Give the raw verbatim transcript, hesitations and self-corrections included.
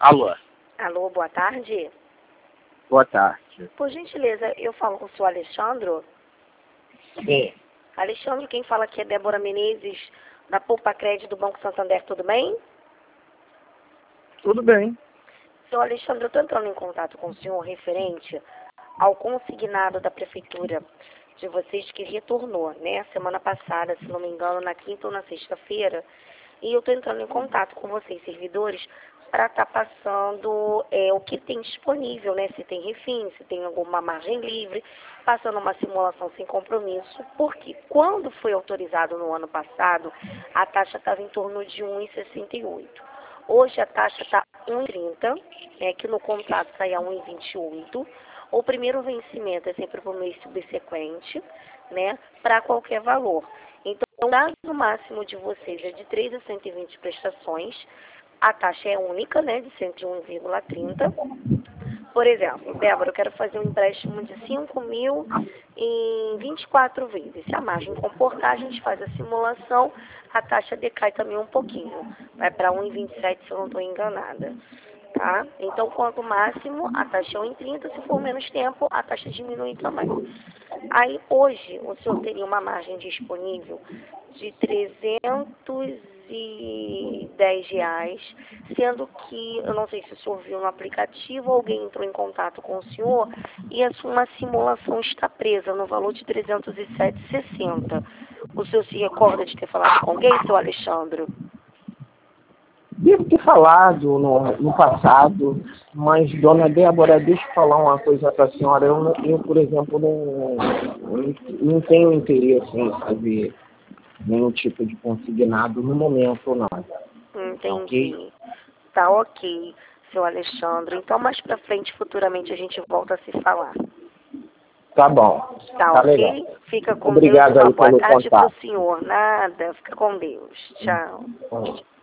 Alô, Alô, boa tarde. boa tarde. Por gentileza, eu falo com o senhor Alexandro. Sim, Alexandro, quem fala aqui é Débora Menezes, da Poupa Crédito do Banco Santander, tudo bem? tudo bem. Senhor Alexandre, eu estou entrando em contato com o senhor referente ao consignado da Prefeitura de vocês que retornou, né, semana passada, se não me engano, na quinta ou na sexta-feira, e eu estou entrando em contato com vocês, servidores, para estar passando é, o que tem disponível, né, se tem refim, se tem alguma margem livre, passando uma simulação sem compromisso, porque quando foi autorizado no ano passado, a taxa estava em torno de um vírgula sessenta e oito. Hoje a taxa está um vírgula trinta, né, que no contrato sai a um vírgula vinte e oito. O primeiro vencimento é sempre para o mês subsequente, né, para qualquer valor. Então, o prazo máximo de vocês é de três a cento e vinte prestações. A taxa é única, né, de cento e um vírgula trinta. Por exemplo, Débora, eu quero fazer um empréstimo de cinco mil em vinte e quatro vezes. Se a margem comportar, a gente faz a simulação, a taxa decai também um pouquinho. Vai para um vírgula vinte e sete, se eu não estou enganada. Tá? Então, quanto máximo, a taxa é um vírgula trinta, se for menos tempo, a taxa diminui também. Aí, hoje, o senhor teria uma margem disponível de trezentos e dez reais, sendo que, eu não sei se o senhor viu no aplicativo, alguém entrou em contato com o senhor e a sua simulação está presa no valor de trezentos e sete reais e sessenta centavos. O senhor se recorda de ter falado com alguém, seu Alexandre? Devo ter falado no, no passado, mas, dona Débora, deixa eu falar uma coisa para a senhora. Eu, não- eu, por exemplo, não, não, não tenho interesse em fazer nenhum tipo de consignado no momento, não. Tá ok? Entendi. Tá ok, seu Alexandre. Então, mais pra frente, futuramente, a gente volta a se falar. Tá bom. Tá, Tá ok? legal. Fica com Deus. Obrigado Uma aí boa pelo tarde pro contato. senhor. Nada. Fica com Deus. Tchau. Hum.